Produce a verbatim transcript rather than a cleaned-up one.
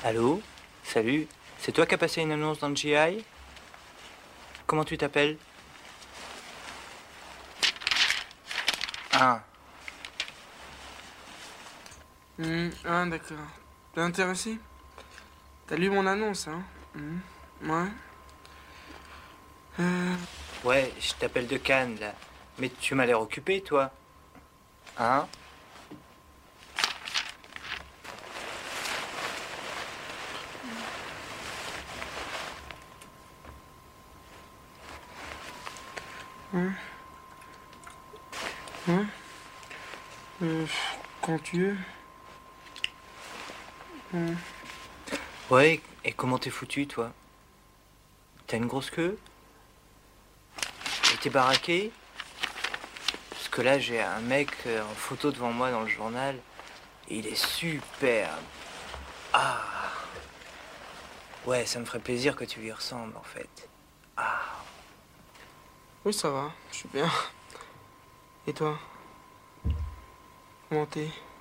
Allô? Salut? C'est toi qui as passé une annonce dans le G I? Comment tu t'appelles? Ah. Mmh, ah, d'accord. T'es intéressé? T'as lu mon annonce, hein? Mmh, ouais. Euh... Ouais, je t'appelle de Cannes, là. Mais tu m'as l'air occupé, toi. Hein? Ouais. Ouais. Euh, quand tu veux. Ouais. Ouais, et comment t'es foutu, toi? T'as une grosse queue? Et t'es baraqué? Parce que là, j'ai un mec euh, en photo devant moi dans le journal. Et il est superbe. Ah. Ouais, ça me ferait plaisir que tu lui ressembles, en fait. Ah. Oui, ça va, je suis bien. Et toi? Comment t'es?